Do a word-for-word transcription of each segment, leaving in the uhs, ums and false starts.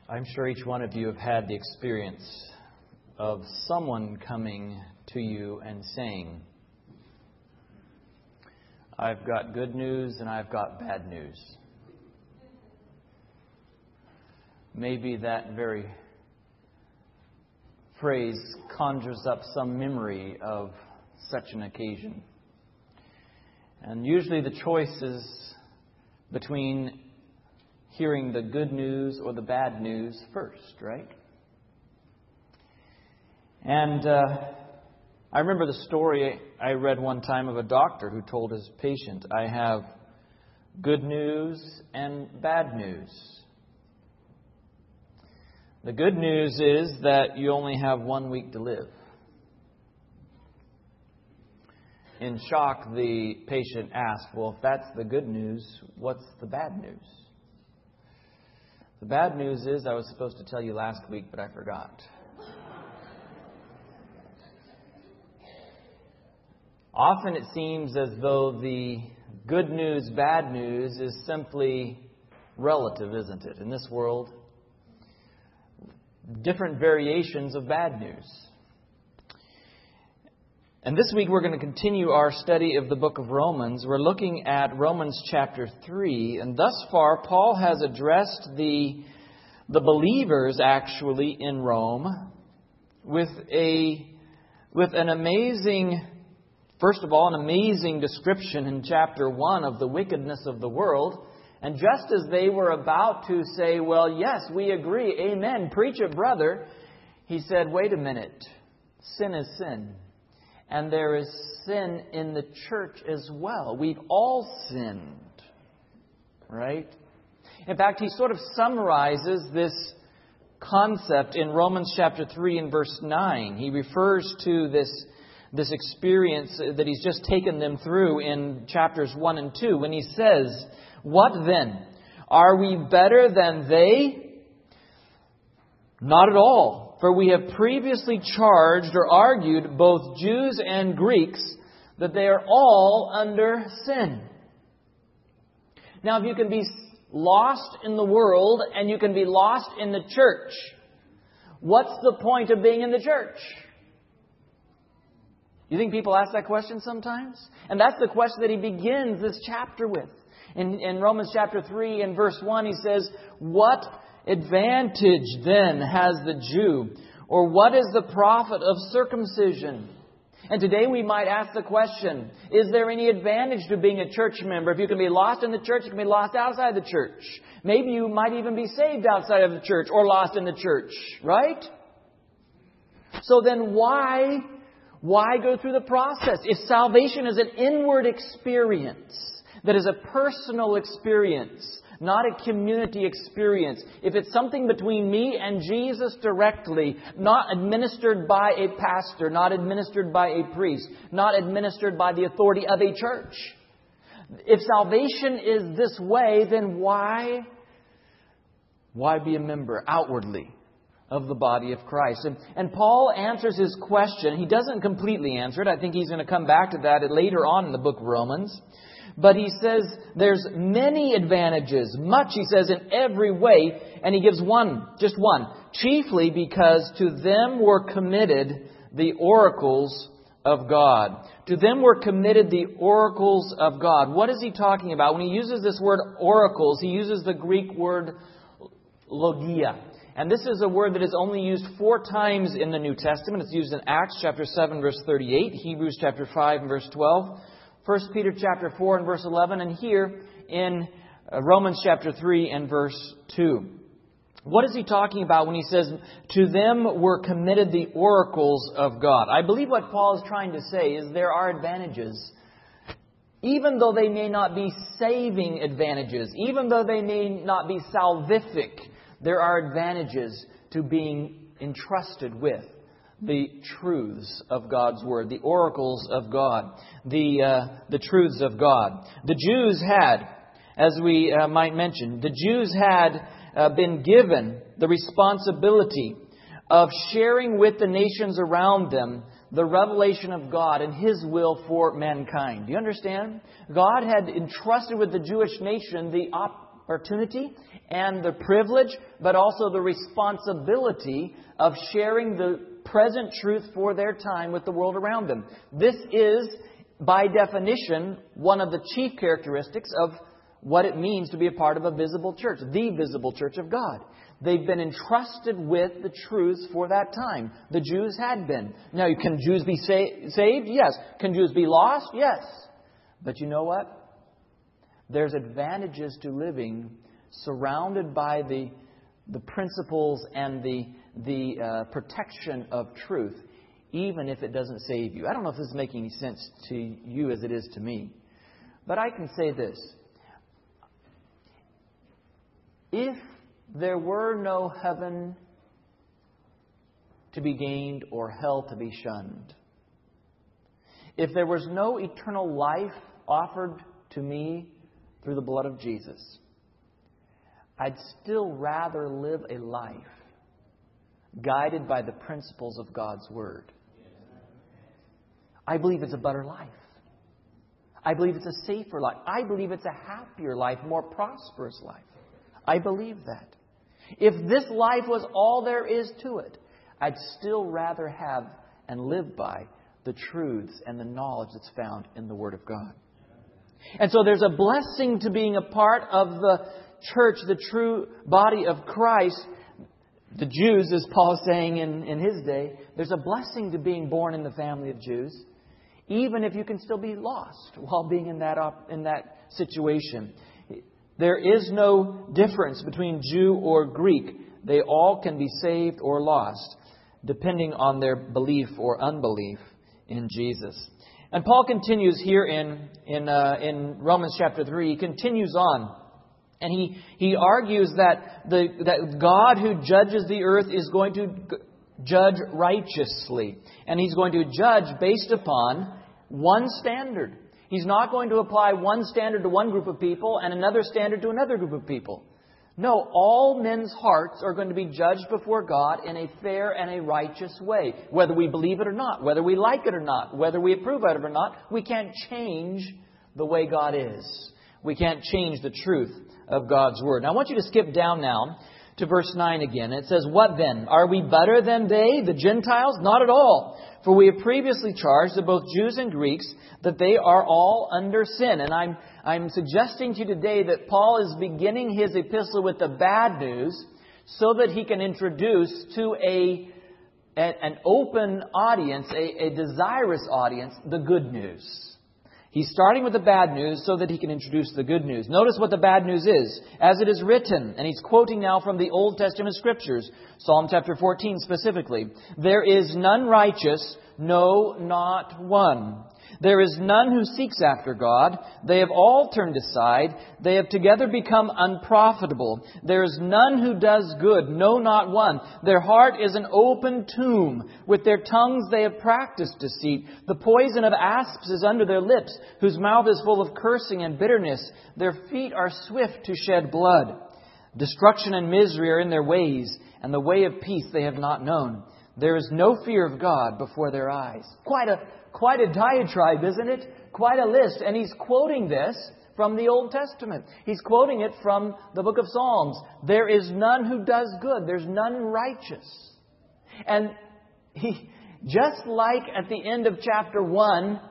I'm sure each one of you have had the experience of someone coming to you and saying, I've got good news and I've got bad news. Maybe that very phrase conjures up some memory of such an occasion. And usually the choice is between hearing the good news or the bad news first, right? And uh, I remember the story I read one time of a doctor who told his patient, I have good news and bad news. The good news is that you only have one week to live. In shock, the patient asked, well, if that's the good news, what's the bad news? The bad news is I was supposed to tell you last week, but I forgot. Often it seems as though the good news, bad news is simply relative, isn't it? In this world, different variations of bad news. And this week we're going to continue our study of the book of Romans. We're looking at Romans chapter three. And thus far, Paul has addressed the, the believers actually in Rome with a with an amazing, first of all, an amazing description in chapter one of the wickedness of the world. And just as they were about to say, well, yes, we agree, amen, preach it, brother, he said, wait a minute, sin is sin. And there is sin in the church as well. We've all sinned, right? In fact, he sort of summarizes this concept in Romans chapter three and verse nine. He refers to this, this experience that he's just taken them through in chapters one and two when he says, what then? Are we better than they? Not at all. For we have previously charged or argued both Jews and Greeks that they are all under sin. Now, if you can be lost in the world and you can be lost in the church, what's the point of being in the church? You think people ask that question sometimes? And that's the question that he begins this chapter with. In, in Romans chapter three and verse one, he says, what advantage then has the Jew? Or what is the profit of circumcision? And today we might ask the question, is there any advantage to being a church member? If you can be lost in the church, you can be lost outside the church. Maybe you might even be saved outside of the church or lost in the church, right? So then why, why go through the process? If salvation is an inward experience, that is a personal experience, not a community experience. If it's something between me and Jesus directly, not administered by a pastor, not administered by a priest, not administered by the authority of a church. If salvation is this way, then why, why be a member outwardly of the body of Christ? And, and Paul answers his question. He doesn't completely answer it. I think he's going to come back to that later on in the book of Romans. But he says there's many advantages, much, he says, in every way. And he gives one, just one. Chiefly because to them were committed the oracles of God. To them were committed the oracles of God. What is he talking about? When he uses this word oracles, he uses the Greek word logia. And this is a word that is only used four times in the New Testament. It's used in Acts chapter seven, verse thirty-eight, Hebrews chapter five, and verse twelve. First Peter chapter four and verse eleven, and here in Romans chapter three and verse two. What is he talking about when he says, to them were committed the oracles of God? I believe what Paul is trying to say is there are advantages, even though they may not be saving advantages, even though they may not be salvific, there are advantages to being entrusted with the truths of God's Word, the oracles of God, the uh, the truths of God. The Jews had, as we uh, might mention, the Jews had uh, been given the responsibility of sharing with the nations around them the revelation of God and His will for mankind. Do you understand? God had entrusted with the Jewish nation the op- opportunity and the privilege, but also the responsibility of sharing the present truth for their time with the world around them. This is, by definition, one of the chief characteristics of what it means to be a part of a visible church, the visible church of God. They've been entrusted with the truths for that time. The Jews had been. Now, can Jews be sa- saved? Yes. Can Jews be lost? Yes. But you know what? There's advantages to living surrounded by the, the principles and the, the uh, protection of truth, even if it doesn't save you. I don't know if this is making any sense to you as it is to me. But I can say this. If there were no heaven to be gained or hell to be shunned, if there was no eternal life offered to me through the blood of Jesus, I'd still rather live a life guided by the principles of God's Word. I believe it's a better life. I believe it's a safer life. I believe it's a happier life, more prosperous life. I believe that. If this life was all there is to it, I'd still rather have and live by the truths and the knowledge that's found in the Word of God. And so there's a blessing to being a part of the church, the true body of Christ. The Jews, as Paul is saying in, in his day, there's a blessing to being born in the family of Jews, even if you can still be lost while being in that op- in that situation. There is no difference between Jew or Greek. They all can be saved or lost, depending on their belief or unbelief in Jesus. And Paul continues here in in uh, in Romans chapter three. He continues on, and he he argues that the that God who judges the earth is going to judge righteously, and He's going to judge based upon one standard. He's not going to apply one standard to one group of people and another standard to another group of people. No, all men's hearts are going to be judged before God in a fair and a righteous way. Whether we believe it or not, whether we like it or not, whether we approve of it or not, we can't change the way God is. We can't change the truth of God's Word. Now, I want you to skip down now to verse nine again. It says, "What then? Are we better than they, the Gentiles? Not at all. For we have previously charged that both Jews and Greeks, that they are all under sin." And I'm I'm suggesting to you today that Paul is beginning his epistle with the bad news so that he can introduce to a, a an open audience, a, a desirous audience, the good news. He's starting with the bad news so that he can introduce the good news. Notice what the bad news is. As it is written, and he's quoting now from the Old Testament Scriptures, Psalm chapter fourteen specifically, "There is none righteous, no, not one. There is none who seeks after God. They have all turned aside. They have together become unprofitable. There is none who does good, no, not one. Their heart is an open tomb. With their tongues they have practiced deceit. The poison of asps is under their lips, whose mouth is full of cursing and bitterness. Their feet are swift to shed blood. Destruction and misery are in their ways, and the way of peace they have not known. There is no fear of God before their eyes." Quite a Quite a diatribe, isn't it? Quite a list. And he's quoting this from the Old Testament. He's quoting it from the book of Psalms. There is none who does good. There's none righteous. And he, just like at the end of chapter one,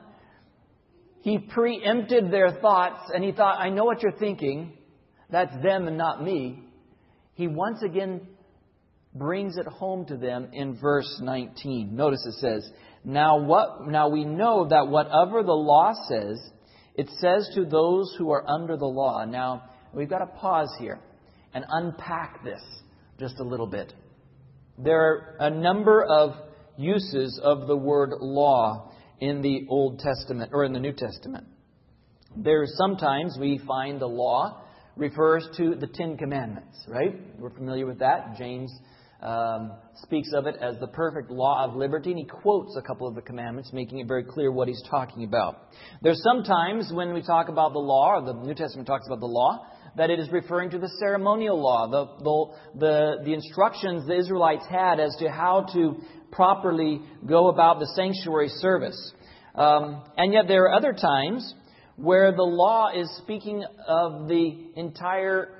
he preempted their thoughts and he thought, I know what you're thinking. That's them and not me. He once again brings it home to them in verse nineteen. Notice it says, Now what? Now we know that whatever the law says, it says to those who are under the law. Now, we've got to pause here and unpack this just a little bit. There are a number of uses of the word law in the Old Testament or in the New Testament. There's sometimes we find the law refers to the Ten Commandments, right? We're familiar with that. James Um, speaks of it as the perfect law of liberty, and he quotes a couple of the commandments, making it very clear what he's talking about. There's sometimes when we talk about the law, or the New Testament talks about the law, that it is referring to the ceremonial law, the the the, the instructions the Israelites had as to how to properly go about the sanctuary service. Um, and yet there are other times where the law is speaking of the entire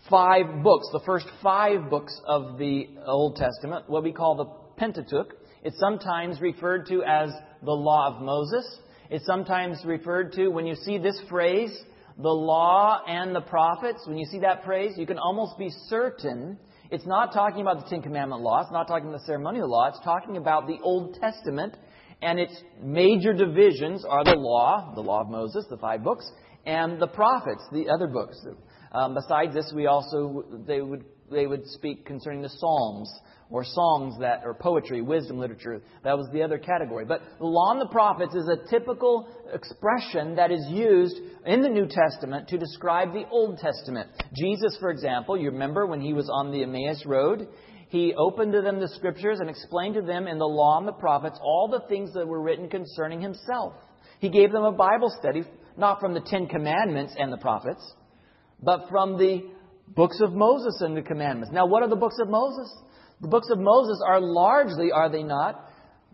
five books, the first five books of the Old Testament, what we call the Pentateuch. It's sometimes referred to as the Law of Moses. It's sometimes referred to, when you see this phrase, the Law and the Prophets, when you see that phrase, you can almost be certain it's not talking about the Ten Commandment law. It's not talking about the ceremonial law. It's talking about the Old Testament. And its major divisions are the Law, the Law of Moses, the five books, and the Prophets, the other books. Um, besides this, we also they would they would speak concerning the Psalms, or songs that, or poetry, wisdom literature. That was the other category. But the Law and the Prophets is a typical expression that is used in the New Testament to describe the Old Testament. Jesus, for example, you remember when He was on the Emmaus Road, He opened to them the Scriptures and explained to them in the Law and the Prophets all the things that were written concerning Himself. He gave them a Bible study, not from the Ten Commandments and the Prophets, but from the books of Moses and the Commandments. Now, what are the books of Moses? The books of Moses are largely, are they not,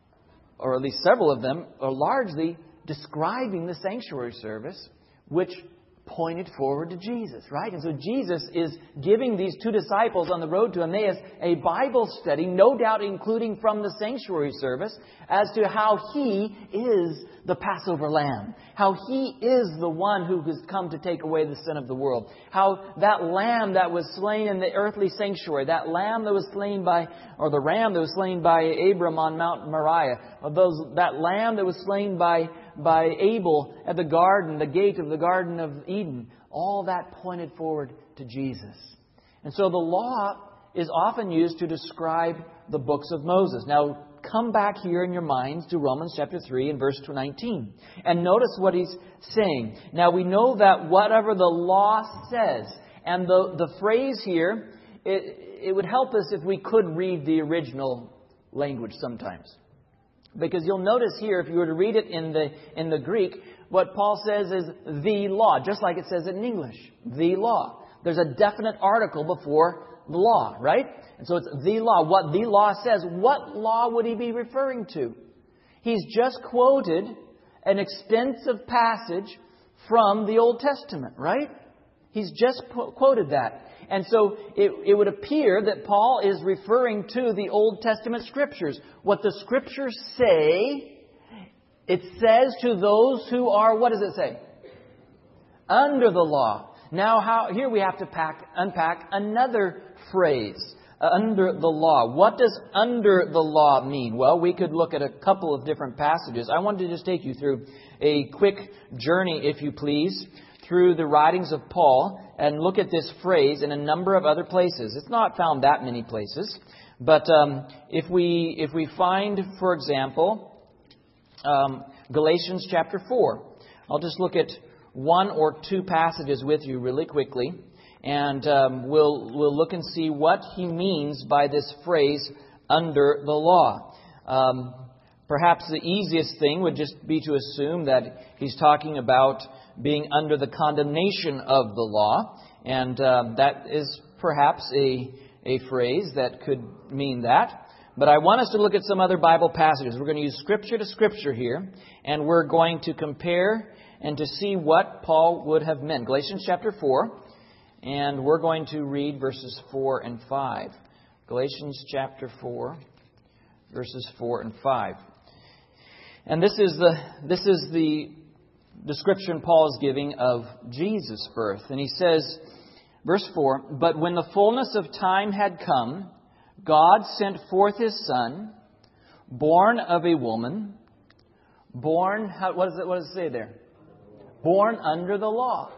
or at least several of them, are largely describing the sanctuary service, which pointed forward to Jesus, right? And so Jesus is giving these two disciples on the road to Emmaus a Bible study, no doubt including from the sanctuary service, as to how He is the Passover Lamb, how He is the one who has come to take away the sin of the world, how that lamb that was slain in the earthly sanctuary, that lamb that was slain by, or the ram that was slain by Abram on Mount Moriah, or those, that lamb that was slain by by Abel at the garden, the gate of the Garden of Eden, all that pointed forward to Jesus. And so the law is often used to describe the books of Moses. Now, come back here in your minds to Romans chapter three and verse nineteen. And notice what he's saying. Now, we know that whatever the law says, and the, the phrase here, it, it would help us if we could read the original language sometimes. Because you'll notice here, if you were to read it in the in the Greek, what Paul says is the law, just like it says it in English. The law. There's a definite article before the law, right? And so it's the law. What the law says, what law would he be referring to? He's just quoted an extensive passage from the Old Testament, right? He's just quoted that. And so it, it would appear that Paul is referring to the Old Testament Scriptures. What the Scriptures say, it says to those who are, what does it say? Under the law. Now, how here we have to pack, unpack another phrase. Uh, under the law. What does under the law mean? Well, we could look at a couple of different passages. I wanted to just take you through a quick journey, if you please, through the writings of Paul and look at this phrase in a number of other places. It's not found that many places. But um, if we if we find, for example, um, Galatians chapter four. I'll just look at one or two passages with you really quickly. And um, we'll we'll look and see what he means by this phrase, under the law. Um, perhaps the easiest thing would just be to assume that he's talking about being under the condemnation of the law. And um, that is perhaps a, a phrase that could mean that. But I want us to look at some other Bible passages. We're going to use Scripture to Scripture here. And we're going to compare and to see what Paul would have meant. Galatians chapter four. And we're going to read verses four and five. Galatians chapter four, verses four and five. And this is the this is the description Paul is giving of Jesus' birth. And he says, verse four, "But when the fullness of time had come, God sent forth His Son, born of a woman, born, how, what, does it, what does it say there? Born under the law."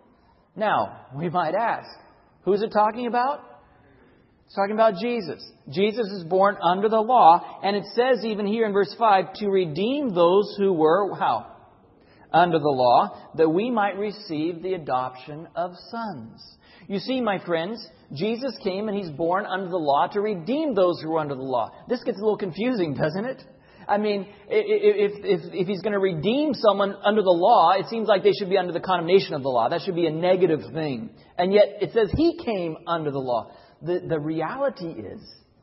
Now, we might ask, who's it talking about? It's talking about Jesus. Jesus is born under the law. And it says even here in verse five, to redeem those who were, how? Under the law, that we might receive the adoption of sons. You see, my friends, Jesus came and He's born under the law to redeem those who are under the law. This gets a little confusing, doesn't it? I mean, if, if, if He's going to redeem someone under the law, it seems like they should be under the condemnation of the law. That should be a negative thing. And yet it says He came under the law. The, the reality is,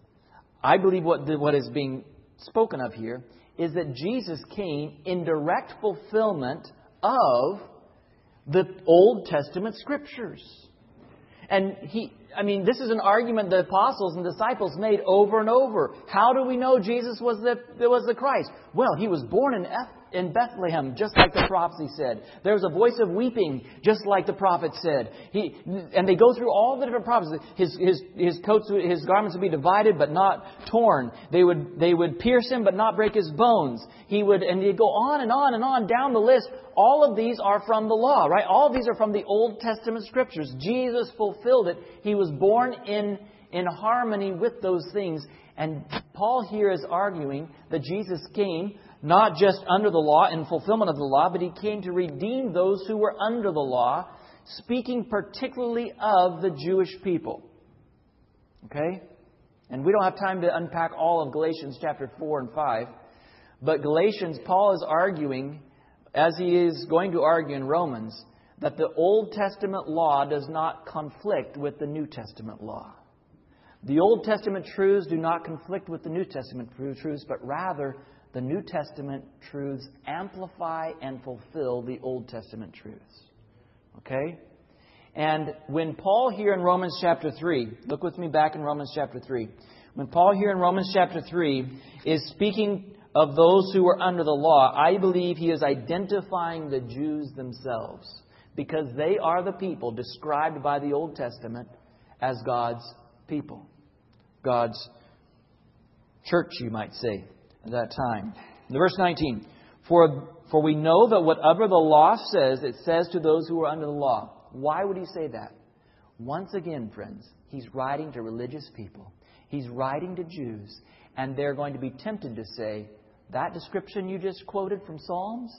I believe what, the, what is being spoken of here is that Jesus came in direct fulfillment of the Old Testament Scriptures. And he, I mean, this is an argument the apostles and disciples made over and over. How do we know Jesus was the, was the Christ? Well, He was born in Eph- in Bethlehem, just like the prophecy said. There was a voice of weeping, just like the prophet said. He, and they go through all the different prophecies. His, his, his coats, his garments would be divided, but not torn. They would, they would pierce Him, but not break His bones. He would, and he'd go on and on and on down the list. All of these are from the law, right? All of these are from the Old Testament Scriptures. Jesus fulfilled it. He was born in, in harmony with those things. And Paul here is arguing that Jesus came not just under the law in fulfillment of the law, but He came to redeem those who were under the law, speaking particularly of the Jewish people. Okay? And we don't have time to unpack all of Galatians chapter four and five. But Galatians, Paul is arguing, as he is going to argue in Romans, that the Old Testament law does not conflict with the New Testament law. The Old Testament truths do not conflict with the New Testament truths, but rather the New Testament truths amplify and fulfill the Old Testament truths. Okay? And when Paul here in Romans chapter three, look with me back in Romans chapter three. When Paul here in Romans chapter three is speaking of those who are under the law, I believe he is identifying the Jews themselves, because they are the people described by the Old Testament as God's people. God's church, you might say, at that time. In verse nineteen, For, for we know that whatever the law says, it says to those who are under the law. Why would he say that? Once again, friends, he's writing to religious people. He's writing to Jews. And they're going to be tempted to say, that description you just quoted from Psalms,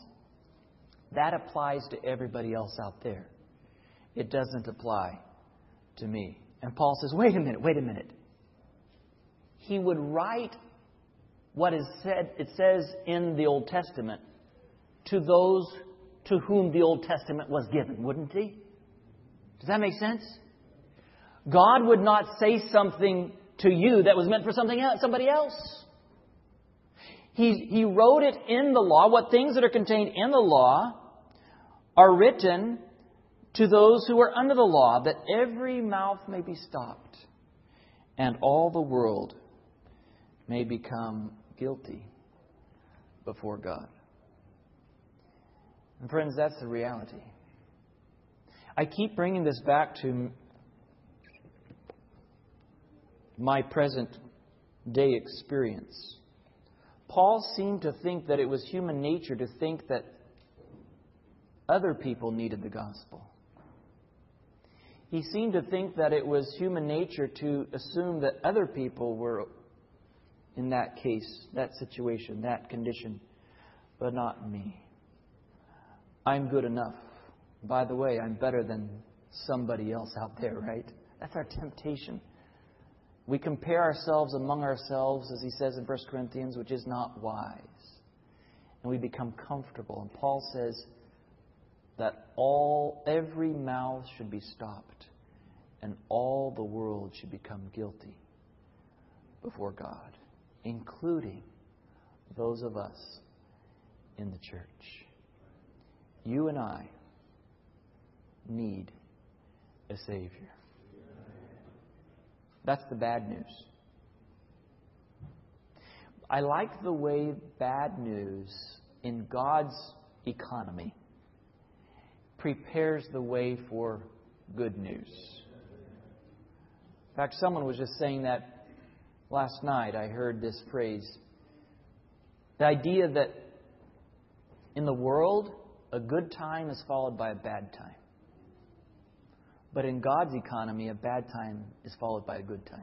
that applies to everybody else out there. It doesn't apply to me. And Paul says, wait a minute, wait a minute. He would write what is said, it says in the Old Testament, to those to whom the Old Testament was given, wouldn't he? Does that make sense? God would not say something to you that was meant for something else, somebody else. He, he wrote it in the law. What things that are contained in the law are written to those who are under the law, that every mouth may be stopped and all the world may become guilty before God. And friends, that's the reality. I keep bringing this back to my present day experience. Paul seemed to think that it was human nature to think that other people needed the gospel. He seemed to think that it was human nature to assume that other people were in that case, that situation, that condition, but not me. I'm good enough. By the way, I'm better than somebody else out there, right? That's our temptation. We compare ourselves among ourselves, as he says in First Corinthians, which is not wise. And we become comfortable. And Paul says that all, every mouth should be stopped and all the world should become guilty before God, including those of us in the church. You and I need a Savior. That's the bad news. I like the way bad news in God's economy prepares the way for good news. In fact, someone was just saying that last night. I heard this phrase. The idea that in the world, a good time is followed by a bad time. But in God's economy, a bad time is followed by a good time.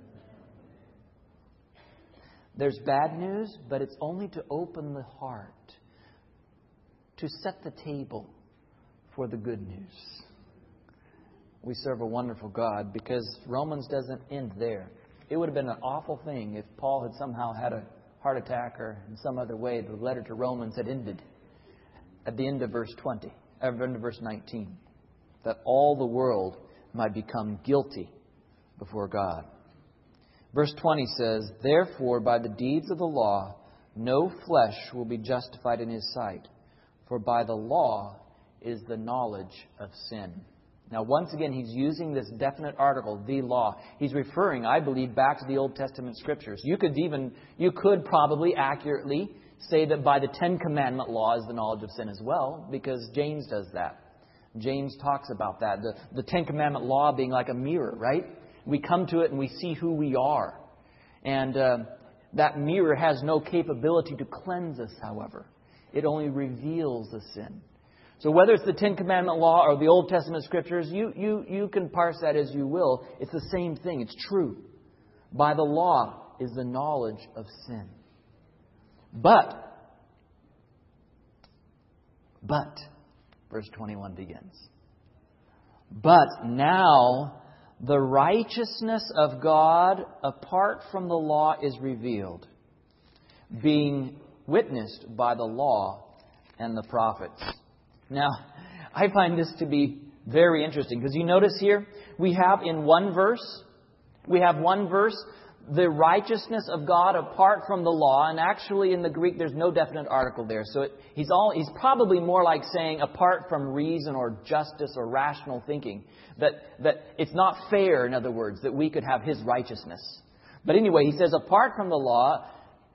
There's bad news, but it's only to open the heart, to set the table for the good news. We serve a wonderful God, because Romans doesn't end there. It would have been an awful thing if Paul had somehow had a heart attack, or in some other way the letter to Romans had ended at the end of verse twenty, at the end of verse nineteen. That all the world might become guilty before God. Verse twenty says, Therefore, by the deeds of the law, no flesh will be justified in his sight, for by the law is the knowledge of sin. Now, once again, he's using this definite article, the law. He's referring, I believe, back to the Old Testament Scriptures. You could even, you could probably accurately say that by the Ten Commandment law is the knowledge of sin as well, because James does that. James talks about that. The, the Ten Commandment law being like a mirror, right? We come to it and we see who we are. And uh, that mirror has no capability to cleanse us, however. It only reveals the sin. So whether it's the Ten Commandment law or the Old Testament Scriptures, you, you, you can parse that as you will. It's the same thing. It's true. By the law is the knowledge of sin. But, but, verse twenty-one begins. But now the righteousness of God apart from the law is revealed, being witnessed by the law and the prophets. Now, I find this to be very interesting because you notice here we have in one verse, we have one verse, the righteousness of God apart from the law. And actually in the Greek there's no definite article there. So it, he's all he's probably more like saying apart from reason or justice or rational thinking. That, that it's not fair, in other words, that we could have His righteousness. But anyway, he says apart from the law,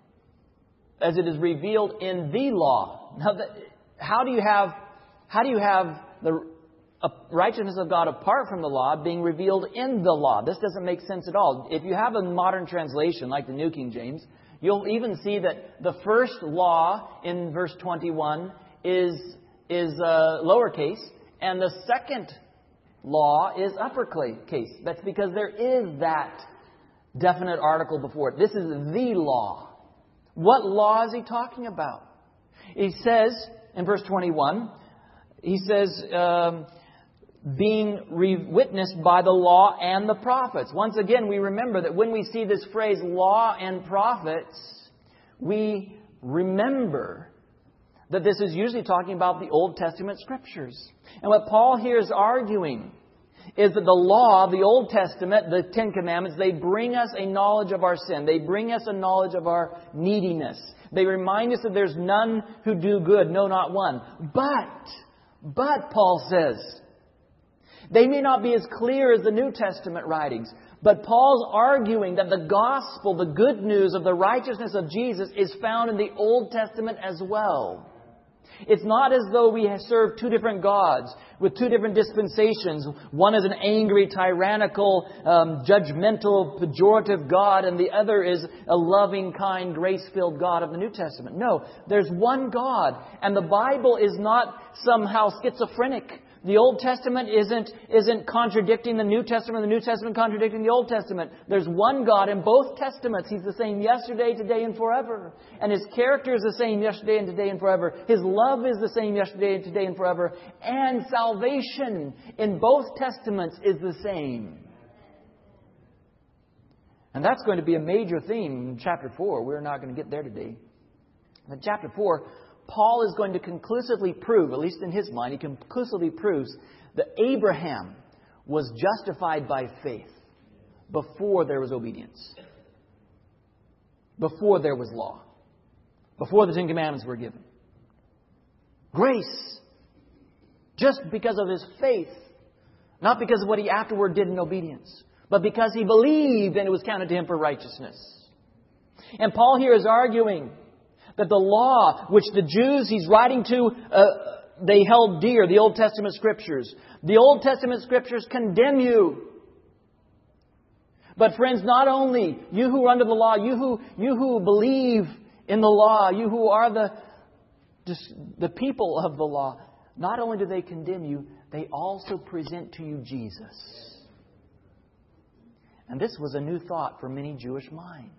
as it is revealed in the law. Now, the, how do you have how do you have the righteousness of God apart from the law being revealed in the law? This doesn't make sense at all. If you have a modern translation like the New King James, you'll even see that the first law in verse twenty-one is is uh, lowercase, and the second law is uppercase. That's because there is that definite article before it. This is the law. What law is he talking about? He says in verse twenty-one, he says, um, being re- witnessed by the law and the prophets. Once again, we remember that when we see this phrase law and prophets, we remember that this is usually talking about the Old Testament Scriptures. And what Paul here is arguing is that the law, the Old Testament, the Ten Commandments, they bring us a knowledge of our sin. They bring us a knowledge of our neediness. They remind us that there's none who do good, no, not one. But, but, Paul says, they may not be as clear as the New Testament writings, but Paul's arguing that the gospel, the good news of the righteousness of Jesus, is found in the Old Testament as well. It's not as though we serve two different gods with two different dispensations. One is an angry, tyrannical, um, judgmental, pejorative God, and the other is a loving, kind, grace-filled God of the New Testament. No, there's one God, and the Bible is not somehow schizophrenic. The Old Testament isn't, isn't contradicting the New Testament, the New Testament contradicting the Old Testament. There's one God in both Testaments. He's the same yesterday, today, and forever. And His character is the same yesterday and today and forever. His love is the same yesterday and today and forever. And salvation in both Testaments is the same. And that's going to be a major theme in chapter four. We're not going to get there today. In chapter four, Paul is going to conclusively prove, at least in his mind, he conclusively proves that Abraham was justified by faith before there was obedience, before there was law, before the Ten Commandments were given. Grace, just because of his faith, not because of what he afterward did in obedience, but because he believed and it was counted to him for righteousness. And Paul here is arguing that the law, which the Jews he's writing to, uh, they held dear, the Old Testament Scriptures. The Old Testament Scriptures condemn you. But friends, not only you who are under the law, you who you who believe in the law, you who are the the people of the law, not only do they condemn you, they also present to you Jesus. And this was a new thought for many Jewish minds.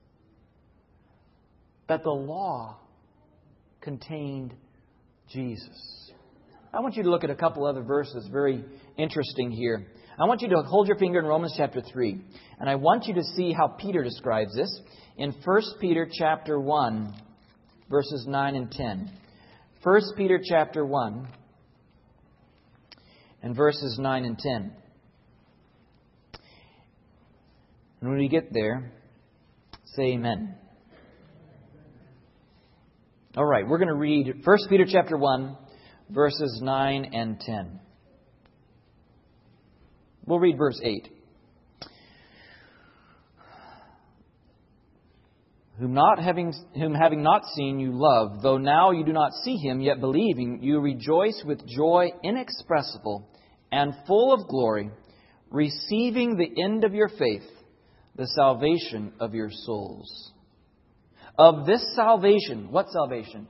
That the law contained Jesus. I want you to look at a couple other verses, very interesting here. I want you to hold your finger in Romans chapter three. And I want you to see how Peter describes this in First Peter chapter one, verses nine and ten. First Peter chapter one and verses nine and ten. And when we get there, say amen. All right, we're going to read First Peter chapter one, verses nine and ten. We'll read verse eight. Whom not having whom having not seen you love, though now you do not see him, yet believing, you rejoice with joy inexpressible and full of glory, receiving the end of your faith, the salvation of your souls. Of this salvation, what salvation?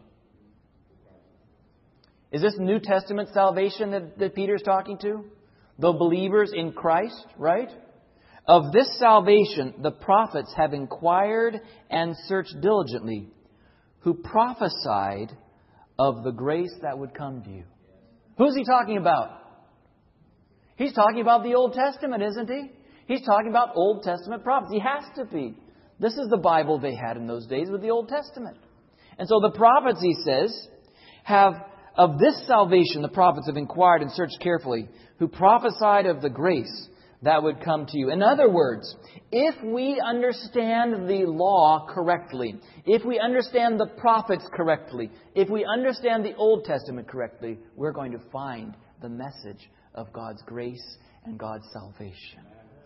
Is this New Testament salvation that, that Peter's talking to? The believers in Christ, right? Of this salvation, the prophets have inquired and searched diligently, who prophesied of the grace that would come to you. Who's he talking about? He's talking about the Old Testament, isn't he? He's talking about Old Testament prophets. He has to be. This is the Bible they had in those days with the Old Testament. And so the prophets, he says, have, of this salvation, the prophets have inquired and searched carefully, who prophesied of the grace that would come to you. In other words, if we understand the law correctly, if we understand the prophets correctly, if we understand the Old Testament correctly, we're going to find the message of God's grace and God's salvation.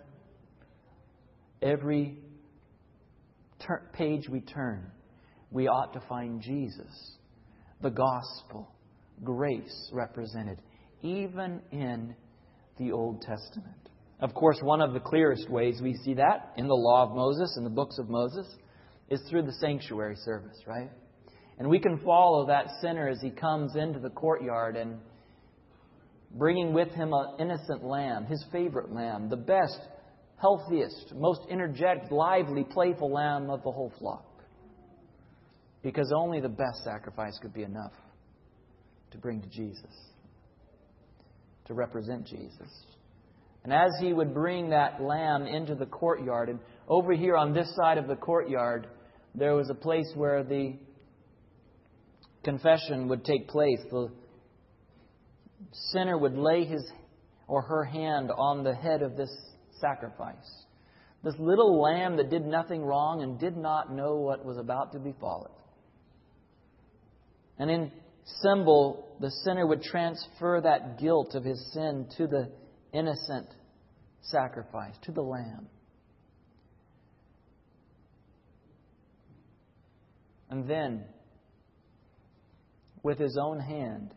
Every ter- page we turn, we ought to find Jesus, the gospel, grace represented, even in the Old Testament. Of course, one of the clearest ways we see that in the law of Moses, in the books of Moses, is through the sanctuary service, right? And we can follow that sinner as he comes into the courtyard and bringing with him an innocent lamb, his favorite lamb, the best, healthiest, most energetic, lively, playful lamb of the whole flock. Because only the best sacrifice could be enough to bring to Jesus, to represent Jesus. And as he would bring that lamb into the courtyard, and over here on this side of the courtyard, there was a place where the confession would take place. The sinner would lay his or her hand on the head of this sacrifice. This little lamb that did nothing wrong and did not know what was about to befall it. And in symbol, the sinner would transfer that guilt of his sin to the innocent sacrifice, to the lamb. And then, with his own hand,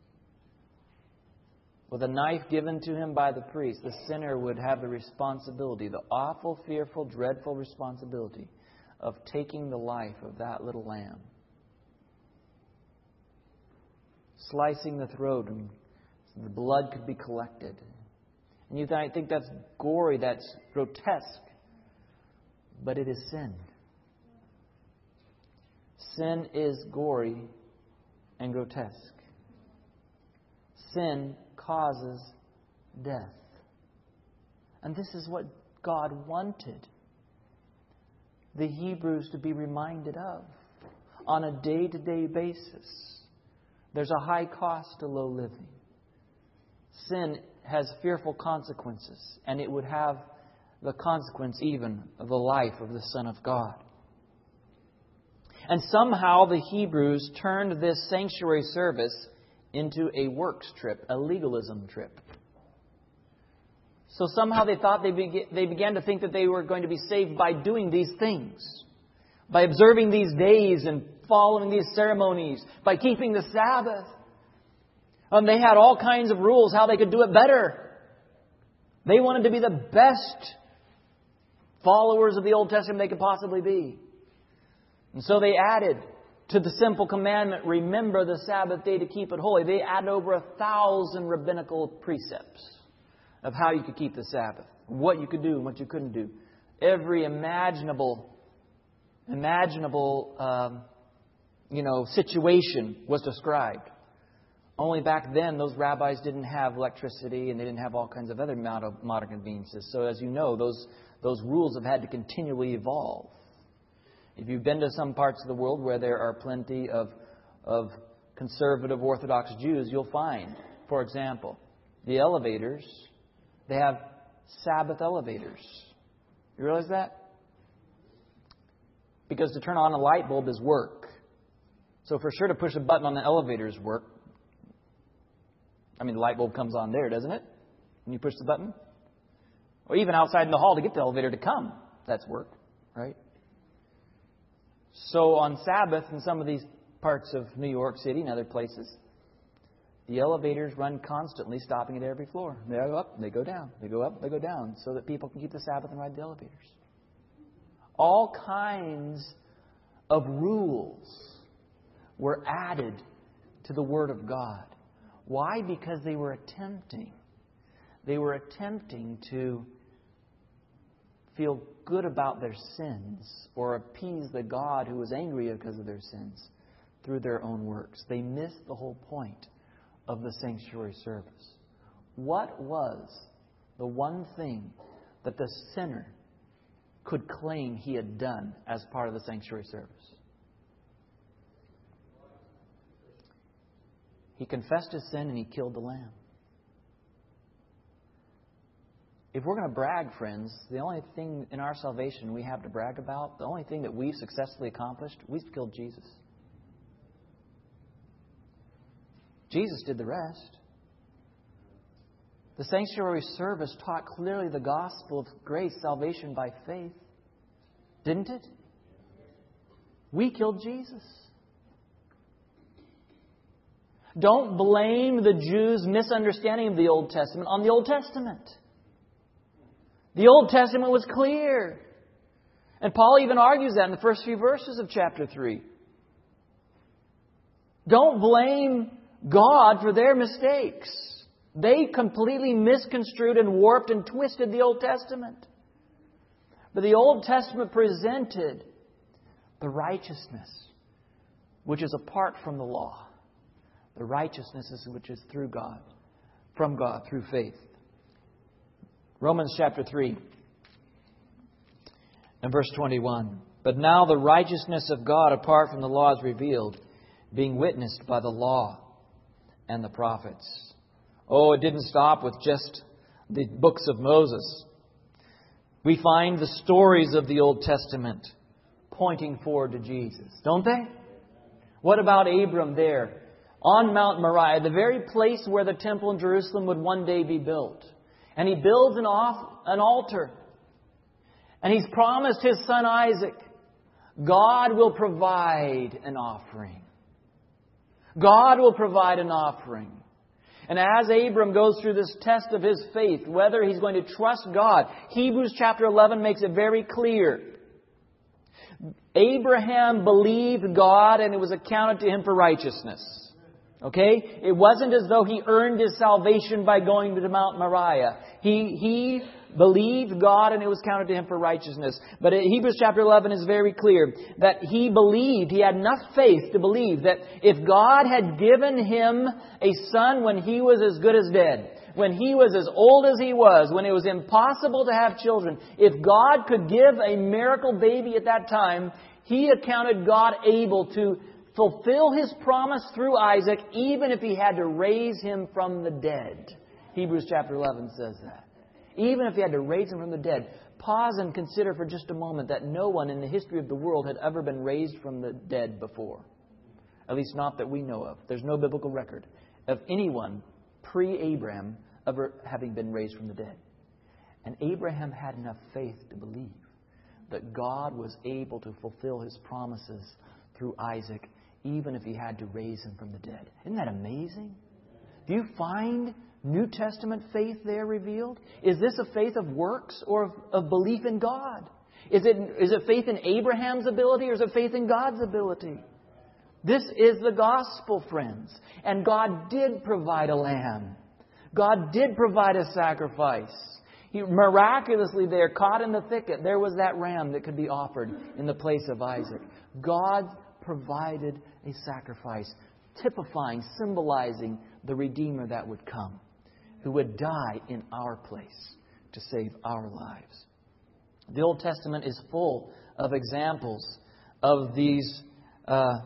with a knife given to him by the priest, the sinner would have the responsibility, the awful, fearful, dreadful responsibility of taking the life of that little lamb. Slicing the throat and the blood could be collected. And you might think that's gory, that's grotesque. But it is sin. Sin is gory and grotesque. Sin causes death. And this is what God wanted the Hebrews to be reminded of on a day-to-day basis. There's a high cost to low living. Sin has fearful consequences, and it would have the consequence even of the life of the Son of God. And somehow the Hebrews turned this sanctuary service into a works trip, a legalism trip. So somehow they thought they, be- they began to think that they were going to be saved by doing these things, by observing these days and following these ceremonies, by keeping the Sabbath. And they had all kinds of rules how they could do it better. They wanted to be the best followers of the Old Testament they could possibly be. And so they added to the simple commandment, remember the Sabbath day to keep it holy. They added over a thousand rabbinical precepts of how you could keep the Sabbath, what you could do and what you couldn't do. Every imaginable, imaginable, um, you know, situation was described. Only back then, those rabbis didn't have electricity and they didn't have all kinds of other modern conveniences. So as you know, those those rules have had to continually evolve. If you've been to some parts of the world where there are plenty of, of conservative Orthodox Jews, you'll find, for example, the elevators, they have Sabbath elevators. You realize that? Because to turn on a light bulb is work. So for sure to push a button on the elevator is work. I mean, the light bulb comes on there, doesn't it? When you push the button. Or even outside in the hall to get the elevator to come. That's work, right? So on Sabbath in some of these parts of New York City and other places, the elevators run constantly, stopping at every floor. They go up, they go down. They go up, they go down, so that people can keep the Sabbath and ride the elevators. All kinds of rules were added to the Word of God. Why? Because they were attempting. They were attempting to feel good about their sins or appease the God who was angry because of their sins through their own works. They missed the whole point of the sanctuary service. What was the one thing that the sinner could claim he had done as part of the sanctuary service? He confessed his sin and he killed the lamb. If we're going to brag, friends, the only thing in our salvation we have to brag about, the only thing that we've successfully accomplished, we've killed Jesus. Jesus did the rest. The sanctuary service taught clearly the gospel of grace, salvation by faith. Didn't it? We killed Jesus. Don't blame the Jews' misunderstanding of the Old Testament on the Old Testament. The Old Testament was clear. And Paul even argues that in the first few verses of chapter three. Don't blame God for their mistakes. They completely misconstrued and warped and twisted the Old Testament. But the Old Testament presented the righteousness which is apart from the law. The righteousness which is through God, from God, through faith. Romans chapter three and verse twenty-one. But now the righteousness of God apart from the law is revealed, being witnessed by the law and the prophets. Oh, it didn't stop with just the books of Moses. We find the stories of the Old Testament pointing forward to Jesus, don't they? What about Abram there on Mount Moriah, the very place where the temple in Jerusalem would one day be built? And he builds an, off, an altar. And he's promised his son Isaac, God will provide an offering. God will provide an offering. And as Abram goes through this test of his faith, whether he's going to trust God, Hebrews chapter eleven makes it very clear. Abraham believed God and it was accounted to him for righteousness. Okay? It wasn't as though he earned his salvation by going to Mount Moriah. He, he believed God and it was counted to him for righteousness. But Hebrews chapter eleven is very clear that he believed, he had enough faith to believe that if God had given him a son when he was as good as dead, when he was as old as he was, when it was impossible to have children, if God could give a miracle baby at that time, he accounted God able to fulfill His promise through Isaac, even if He had to raise him from the dead. Hebrews chapter eleven says that. Even if He had to raise him from the dead. Pause and consider for just a moment that no one in the history of the world had ever been raised from the dead before. At least not that we know of. There's no biblical record of anyone pre-Abraham ever having been raised from the dead. And Abraham had enough faith to believe that God was able to fulfill His promises through Isaac, even if He had to raise him from the dead. Isn't that amazing? Do you find New Testament faith there revealed? Is this a faith of works or of, of belief in God? Is it, is it faith in Abraham's ability or is it faith in God's ability? This is the gospel, friends. And God did provide a lamb. God did provide a sacrifice. He miraculously there, caught in the thicket, there was that ram that could be offered in the place of Isaac. God provided a sacrifice, typifying, symbolizing the Redeemer that would come, who would die in our place to save our lives. The Old Testament is full of examples of these uh,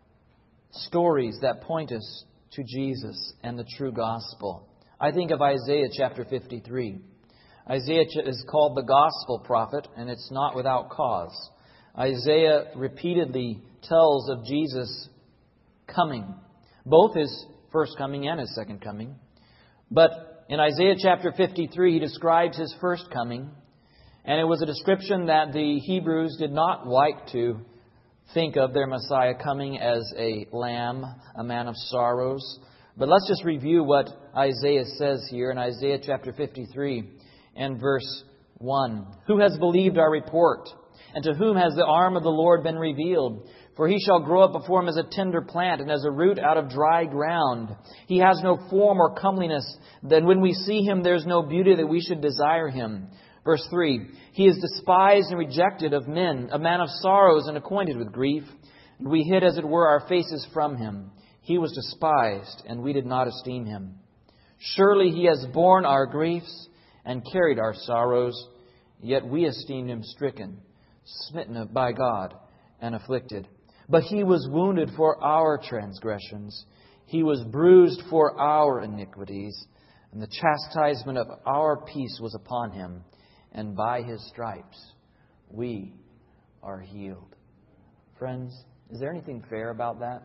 stories that point us to Jesus and the true gospel. I think of Isaiah chapter fifty-three. Isaiah is called the gospel prophet, and it's not without cause. Isaiah repeatedly tells of Jesus coming, both His first coming and His second coming. But in Isaiah chapter fifty-three, he describes His first coming. And it was a description that the Hebrews did not like to think of their Messiah coming as a lamb, a man of sorrows. But let's just review what Isaiah says here in Isaiah chapter fifty-three and verse one. Who has believed our report? And to whom has the arm of the Lord been revealed? For He shall grow up before Him as a tender plant and as a root out of dry ground. He has no form or comeliness, that when we see Him there is no beauty that we should desire Him. Verse three, He is despised and rejected of men, a man of sorrows and acquainted with grief. And we hid, as it were, our faces from Him. He was despised, and we did not esteem Him. Surely He has borne our griefs and carried our sorrows, yet we esteemed Him stricken, smitten by God, and afflicted. But He was wounded for our transgressions. He was bruised for our iniquities. And the chastisement of our peace was upon Him. And by His stripes we are healed. Friends, is there anything fair about that?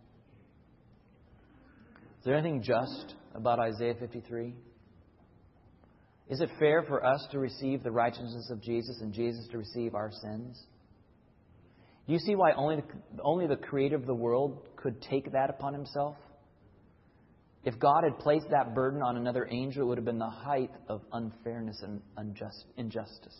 Is there anything just about Isaiah fifty-three? Is it fair for us to receive the righteousness of Jesus and Jesus to receive our sins? Do you see why only the, only the Creator of the world could take that upon Himself? If God had placed that burden on another angel, it would have been the height of unfairness and unjust, injustice.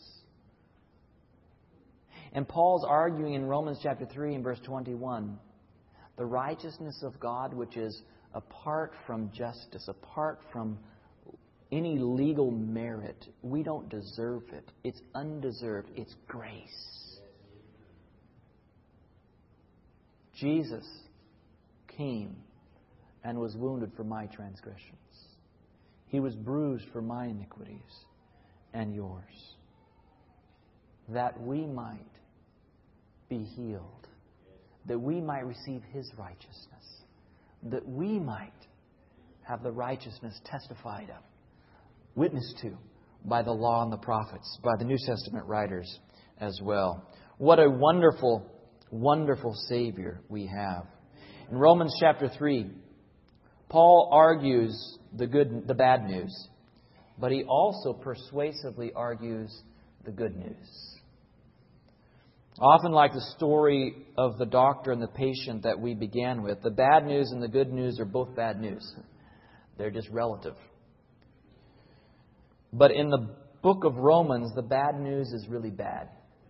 And Paul's arguing in Romans chapter three and verse twenty-one, the righteousness of God, which is apart from justice, apart from any legal merit. We don't deserve it. It's undeserved. It's grace. Jesus came and was wounded for my transgressions. He was bruised for my iniquities and yours, that we might be healed, that we might receive His righteousness, that we might have the righteousness testified of, witnessed to by the law and the prophets, by the New Testament writers as well. What a wonderful, wonderful Savior we have. In Romans chapter three, Paul argues the good, the bad news, but he also persuasively argues the good news. Often like the story of the doctor and the patient that we began with, the bad news and the good news are both bad news. They're just relative. But in the book of Romans, the bad news is really bad.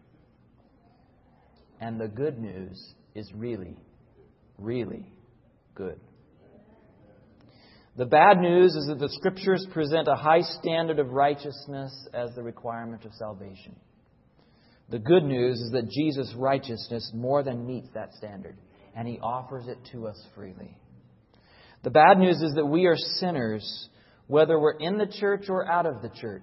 And the good news is really, really good. The bad news is that the Scriptures present a high standard of righteousness as the requirement of salvation. The good news is that Jesus' righteousness more than meets that standard, and He offers it to us freely. The bad news is that we are sinners, whether we're in the church or out of the church.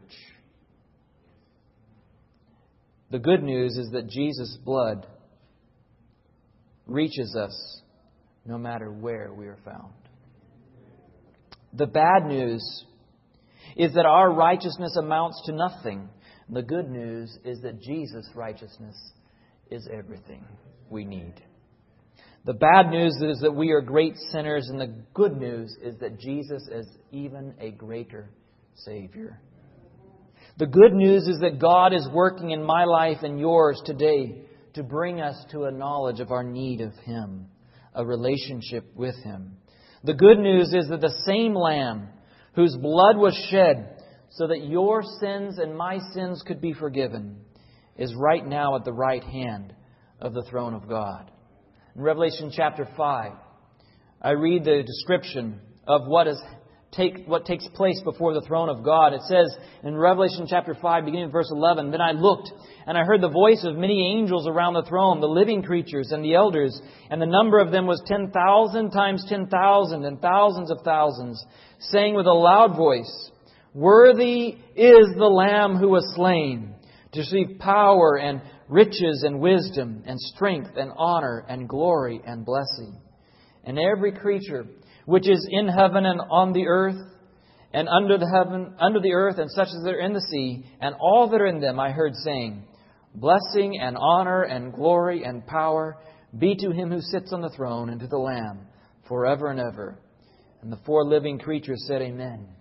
The good news is that Jesus' blood reaches us no matter where we are found. The bad news is that our righteousness amounts to nothing. The good news is that Jesus' righteousness is everything we need. The bad news is that we are great sinners, and the good news is that Jesus is even a greater Savior. The good news is that God is working in my life and yours today to bring us to a knowledge of our need of Him, a relationship with Him. The good news is that the same Lamb whose blood was shed so that your sins and my sins could be forgiven is right now at the right hand of the throne of God. In Revelation chapter five, I read the description of what is take what takes place before the throne of God. It says in Revelation chapter five, beginning in verse eleven, "Then I looked, and I heard the voice of many angels around the throne, the living creatures and the elders, and the number of them was ten thousand times ten thousand and thousands of thousands, saying with a loud voice, 'Worthy is the Lamb who was slain to receive power and riches and wisdom and strength and honor and glory and blessing.' And every creature which is in heaven and on the earth and under the heaven, under the earth, and such as are in the sea, and all that are in them, I heard saying, 'Blessing and honor and glory and power be to Him who sits on the throne and to the Lamb forever and ever.' And the four living creatures said, 'Amen.'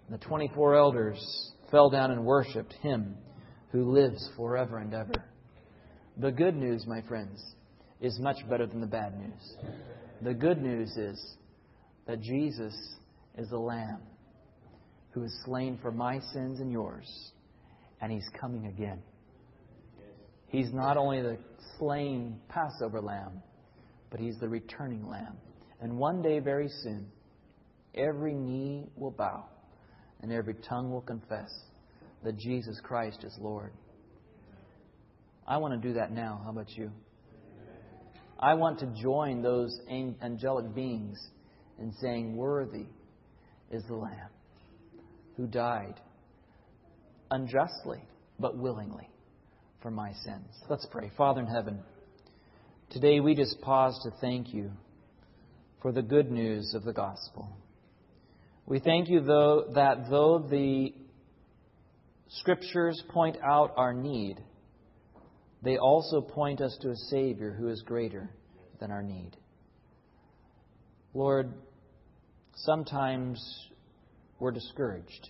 The twenty-four elders fell down and worshipped Him who lives forever and ever. The good news, my friends, is much better than the bad news. The good news is that Jesus is the Lamb who is slain for my sins and yours, and He's coming again. He's not only the slain Passover Lamb, but He's the returning Lamb. And one day, very soon, every knee will bow and every tongue will confess that Jesus Christ is Lord. I want to do that now. How about you? I want to join those angelic beings in saying, worthy is the Lamb who died unjustly but willingly for my sins. Let's pray. Father in heaven, today we just pause to thank You for the good news of the gospel. We thank You though that though the Scriptures point out our need, they also point us to a Savior who is greater than our need. Lord, sometimes we're discouraged.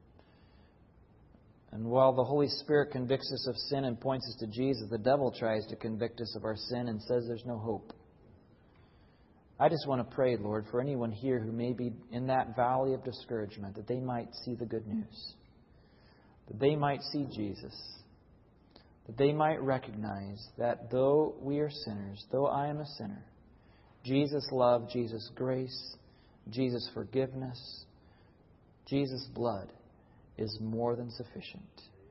And while the Holy Spirit convicts us of sin and points us to Jesus, the devil tries to convict us of our sin and says there's no hope. I just want to pray, Lord, for anyone here who may be in that valley of discouragement, that they might see the good news, that they might see Jesus, that they might recognize that though we are sinners, though I am a sinner, Jesus' love, Jesus' grace, Jesus' forgiveness, Jesus' blood is more than sufficient.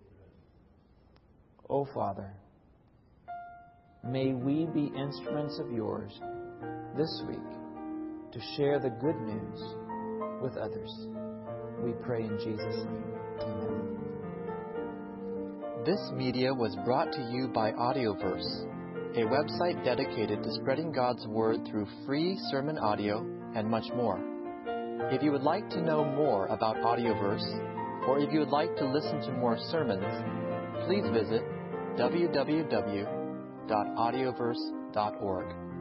Oh, Father, may we be instruments of Yours this week to share the good news with others. We pray in Jesus' name. Amen. This media was brought to you by Audioverse, a website dedicated to spreading God's Word through free sermon audio and much more. If you would like to know more about Audioverse, or if you would like to listen to more sermons, please visit w w w dot audioverse dot org.